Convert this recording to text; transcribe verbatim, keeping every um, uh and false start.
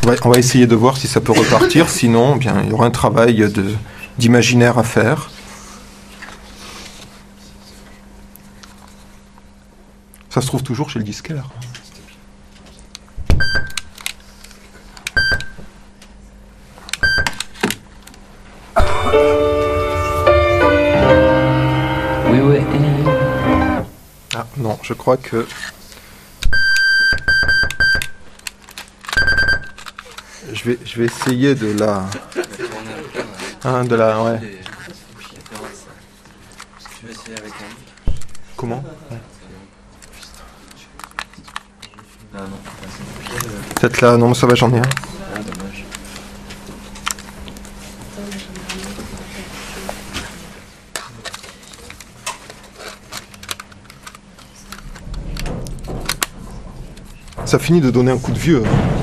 va, on va essayer de voir si ça peut repartir. Sinon, bien, il y aura un travail de, d'imaginaire à faire. Ça se trouve toujours chez le disquaire. Oui, oui. Ah non, je crois que... Je vais, je vais essayer de la... Hein, de la... Ouais. Comment? Peut-être là, non, ça va, j'en ai un. Ça finit de donner un coup de vieux.